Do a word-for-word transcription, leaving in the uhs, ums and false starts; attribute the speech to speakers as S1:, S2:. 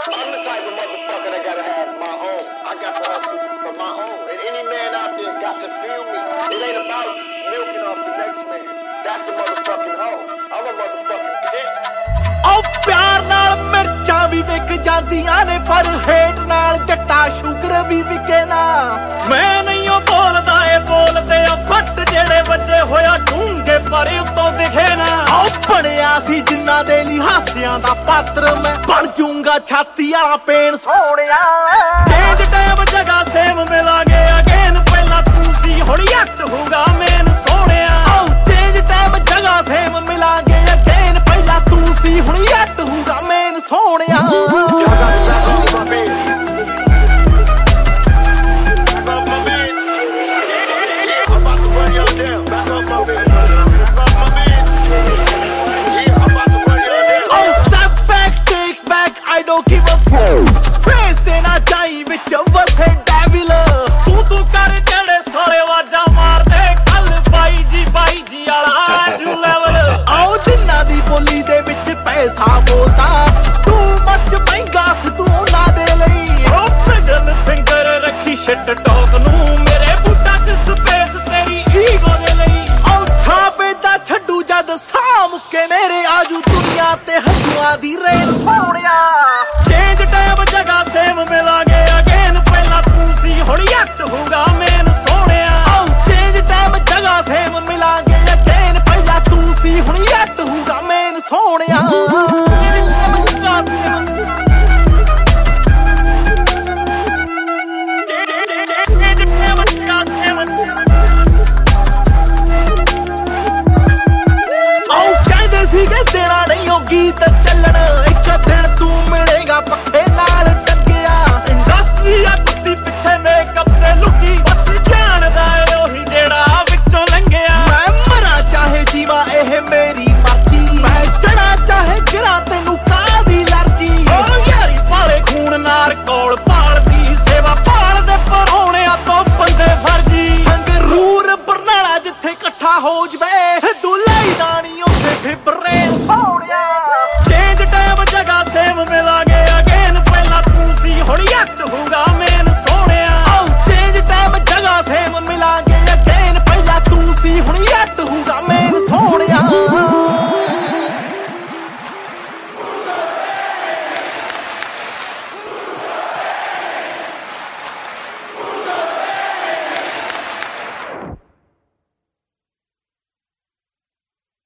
S1: I'm the type of motherfucker that gotta have my own. I got to hustle for my own. And any man out there got to feel me. It ain't about milking off the next man. That's a motherfucking hoe. I'm a motherfucking dick.
S2: Oh, ਪਿਆਰ ਨਾਲ ਮਿਰਚਾਂ ਵੀ ਵਿਕ ਜਾਂਦੀਆਂ ਨੇ ਪਰ hate ਨਾਲ ਜੱਟਾ sugar ਵੀ ਵਿਕੇ ਨਾ ਮੈਂ ਨਹੀਂ ਉਹ ਬੋਲਦਾ ਏ ਬੋਲਦੇ ਆ ਫੱਟ ਜਿਹੜੇ ਵੱਜੇ ਹੋਇਆ ਢੂੰਗੇ ਪਰ ਉੱਤੋਂ ਦਿਖੇ ਨਾ ਉਹ ਬਣਿਆ ਸੀ ਜਿੰਨਾ ਦੇ ਲਈ ਹਾਸਿਆਂ ਦਾ ਪਾਤਰ ਮੈਂ ਬਣ ਜੂੰਗਾ ਛਾਤੀ ਵਾਲਾ ਪੇਨ ਸੋਹਣਿਆ ਚੇਂਜ ਟਾਈਮ ਜਗ੍ਹਾ ਸੇਮ ਮਿਲਾਂਗੇ ਅਗੇਨ ਪਹਿਲਾਂ ਤੂੰ ਸੀ ਹੁਣ ਯੱਟ ਹੋਊਗਾ ਮੇਨ ਸੋਹਣਿਆ ਉਹ ਚੇਂਜ ਟਾਈਮ ਜਗ੍ਹਾ ਸੇਮ ਮਿਲਾਂਗੇ ਅਗੇਨ ਪਹਿਲਾਂ ਤੂੰ ਸੀ ਹੁਣ ਯੱਟ ਹੋਊਗਾ ਮੇਨ ਸੋਹਣਿਆ I don't give a fuck. Friends, then I